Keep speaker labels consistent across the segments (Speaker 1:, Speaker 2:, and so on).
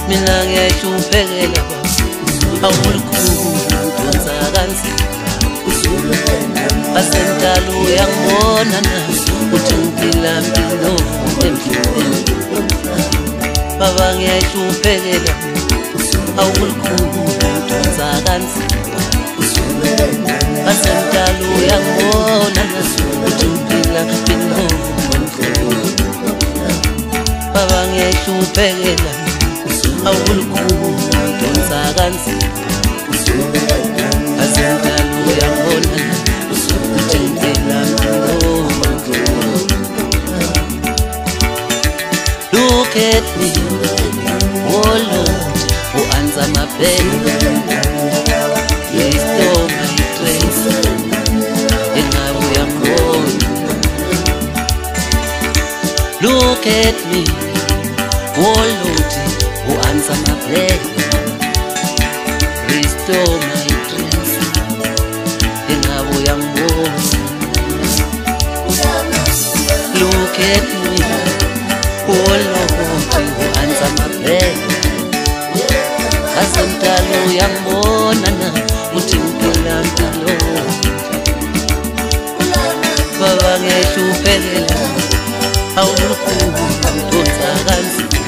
Speaker 1: mina ngiyashuphekela awulikhulu donsa kanzima asentala uyangibona na uthi ngiphila mpilo emhlophe baba ngiyashuphekela awulikhulu donsa kanzima asentala uyangibona na uthi ngiphila mpilo baba ngiyashuphekela awulikhulu donsa kanzima asentala uyangibona na uthi ngiphila mpilo. Look at me, oh Lord, who answer my prayer. Restore my grace, and I will go. Look at me, oh Lord, who answer my prayer. Restore my grace, and I will go. Look at me, oh Lord, who answer my prayer. Asentala uyangibona na uthi ngiphila mpilo baba ngiyashuphekela awulikhulu donsa kanzima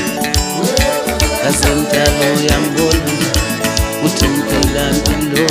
Speaker 1: asentala uyangibona na uthi ngiphila mpilo.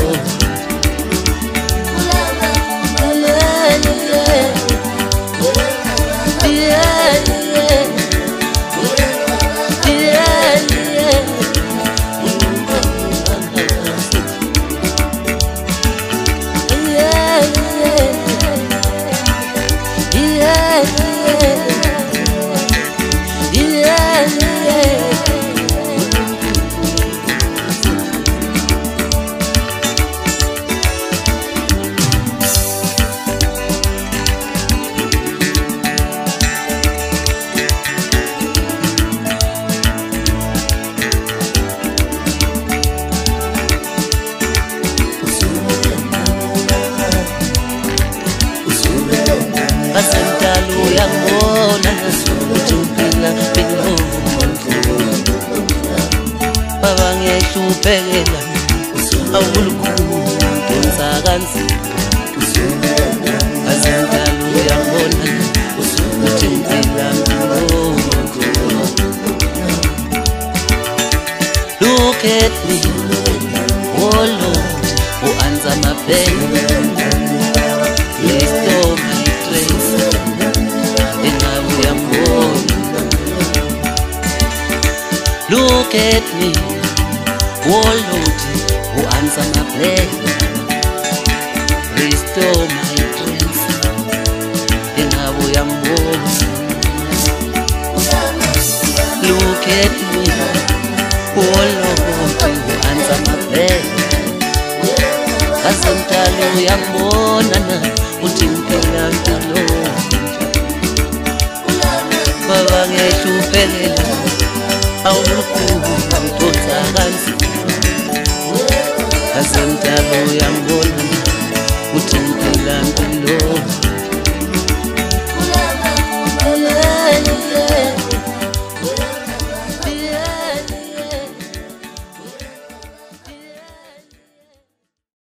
Speaker 1: Asentala uyangibona uthi ngiphila mpilo baba ngiyashuphekela awulikhulu donsa kanzima asentala uyangibona uthi ngiphila mpilo. Look at me, oh Lord, who answer my prayer. Restore my grace, and I will go. Look at me, oh Lord, who answer my prayer. Restore my grace, and I will go. Look at me, oh Lord, who answer my prayer. Asentala uyangibona